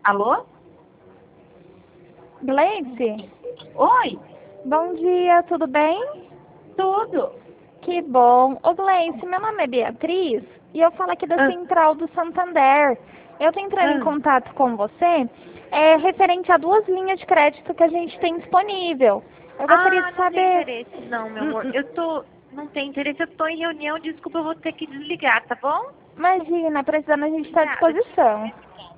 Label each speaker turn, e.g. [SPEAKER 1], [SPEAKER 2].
[SPEAKER 1] Alô?
[SPEAKER 2] Gleice?
[SPEAKER 1] Oi?
[SPEAKER 2] Bom dia, tudo bem?
[SPEAKER 1] Tudo?
[SPEAKER 2] Que bom. Ô Gleice, meu nome é Beatriz e eu falo aqui da
[SPEAKER 1] Ah,
[SPEAKER 2] Central do Santander. Eu tô entrando em
[SPEAKER 1] ah.
[SPEAKER 2] contato com você referente a 2 linhas de crédito que a gente tem disponível. Eu gostaria de
[SPEAKER 1] Não tem
[SPEAKER 2] saber...
[SPEAKER 1] interesse não, meu amor. Não tem interesse, eu tô em reunião, desculpa, eu vou ter que desligar, tá bom?
[SPEAKER 2] Imagina, precisando a gente está à
[SPEAKER 1] Obrigada,
[SPEAKER 2] disposição.